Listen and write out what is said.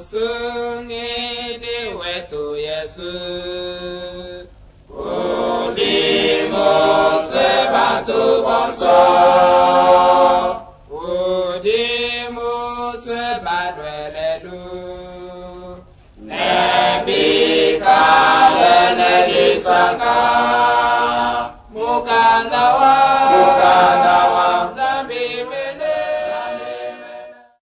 sungi di wetu Yesu. Udimo sebatu bangsa. Udimu sebadwelelu. Nebi kalene disangka.